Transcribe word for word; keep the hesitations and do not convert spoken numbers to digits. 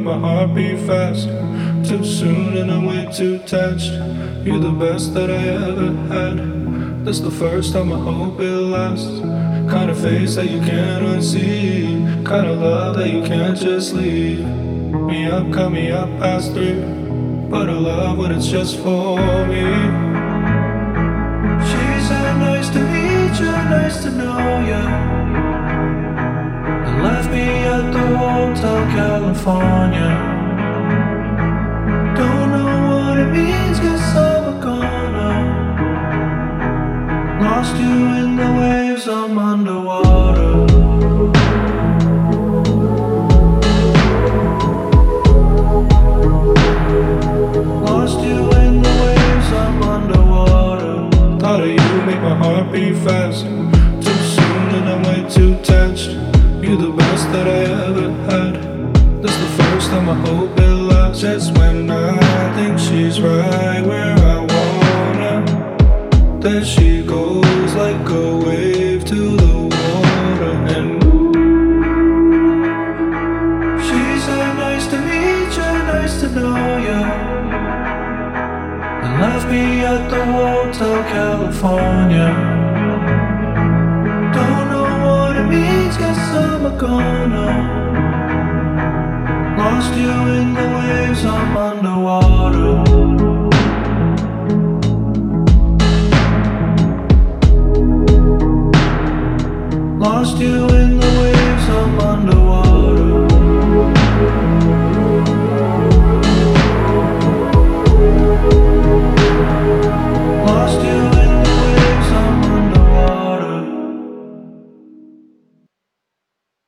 my heart beat fast. Too soon and I'm way too touched. You're the best that I ever had. That's the first time, I hope it lasts. Kind of face that you can't unsee. Kind of love that you can't just leave. Me up, cut me up past three. But I love when it's just for me. She said nice to meet you, nice to know ya, and left me at the Hotel California. Don't know what it means, guess I'm a goner. Lost you in the waves, I'm underwater. Lost you in the waves, I'm underwater. Thought of you make my heart beat fast. Too soon and I'm way too touched. You're the best that I ever had. This the first time, I hope it lasts. Just when I think she's right where I want her, there she goes like a wave to the water. And she said nice to meet you, nice to know ya, and left me at the Hotel California. Don't know what it means, guess I'm a goner. Lost you in the waves, I'm on